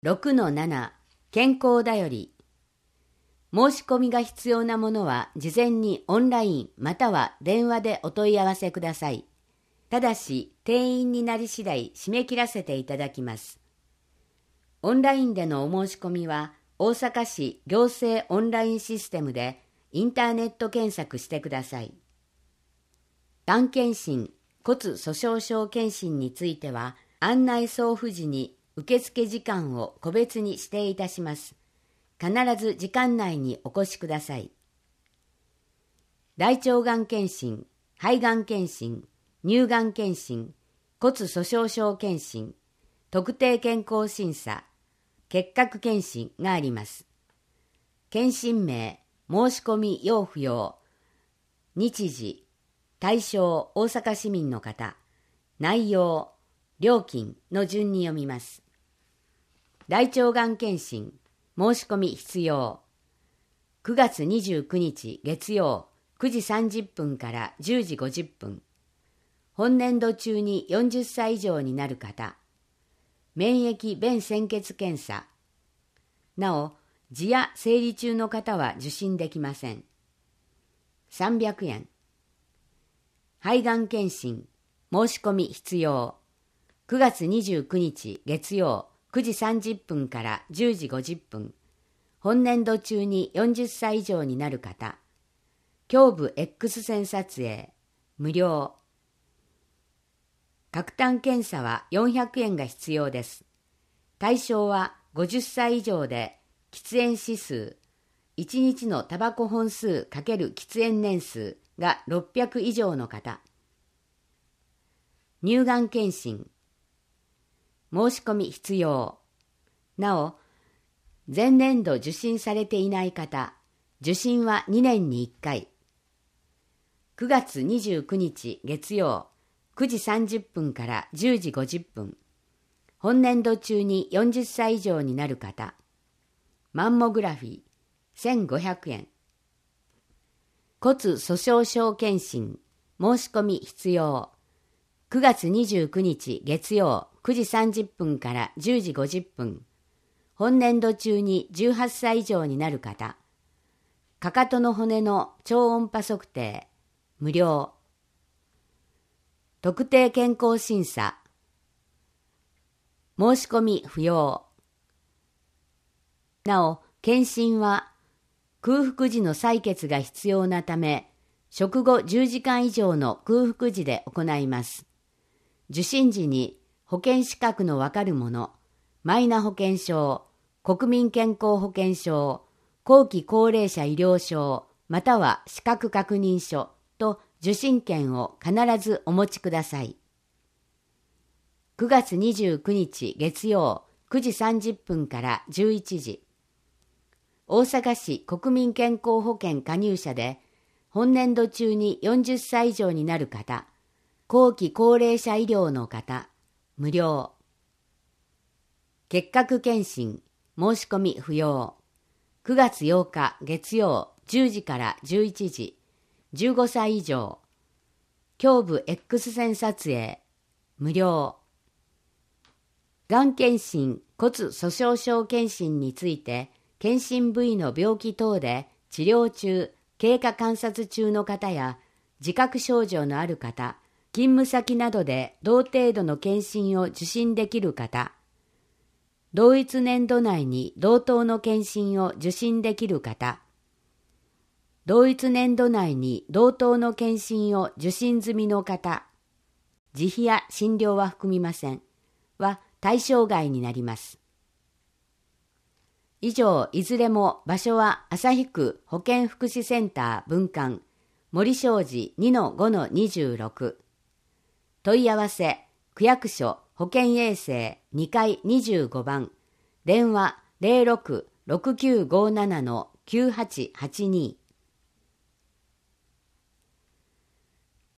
6-7 健康だより。申し込みが必要なものは事前にオンラインまたは電話でお問い合わせください。ただし定員になり次第締め切らせていただきます。オンラインでのお申し込みは大阪市行政オンラインシステムでインターネット検索してください。がん検診、骨粗しょう症検診については案内送付時に受付時間を個別に指定いたします。必ず時間内にお越しください。大腸がん検診、肺がん検診、乳がん検診、骨粗しょう症検診、特定健康審査、結核検診があります。検診名、申し込み要不要、日時、対象大阪市民の方、内容、料金の順に読みます。大腸がん検診、申し込み必要。9月29日月曜9時30分から10時50分。本年度中に40歳以上になる方。免疫便潜血検査。なお、痔や生理中の方は受診できません。300円。肺がん検診、申し込み必要。9月29日月曜9時30分から10時50分。本年度中に40歳以上になる方。胸部 X 線撮影、無料。喀痰検査は400円が必要です。対象は50歳以上で、喫煙指数、1日のタバコ本数×喫煙年数が600以上の方。乳がん検診、申し込み必要。なお、前年度受診されていない方、受診は2年に1回。9月29日月曜9時30分から10時50分。本年度中に40歳以上になる方。マンモグラフィー1500円。骨粗しょう症検診、申し込み必要。9月29日月曜9時30分から10時50分。本年度中に18歳以上になる方。かかとの骨の超音波測定、無料。特定健康審査、申し込み不要。なお、検診は空腹時の採血が必要なため、食後10時間以上の空腹時で行います。受診時に保険資格のわかるもの、マイナ保険証、国民健康保険証、後期高齢者医療証、または資格確認書と受診券を必ずお持ちください。9月29日月曜9時30分から11時。大阪市国民健康保険加入者で、本年度中に40歳以上になる方、後期高齢者医療の方、無料。結核検診、申し込み不要。9月8日月曜10時から11時。15歳以上。胸部 X 線撮影、無料。がん検診、骨粗しょう症検診について、検診部位の病気等で治療中、経過観察中の方や、自覚症状のある方、勤務先などで同程度の検診を受診できる方、同一年度内に同等の検診を受診できる方、同一年度内に同等の検診を受診済みの方、自費や診療は含みません、は対象外になります。以上、いずれも場所は旭区保健福祉センター分館、森商事 2-5-26。問い合わせ、区役所保健衛生2階25番、電話 06-6957-9882。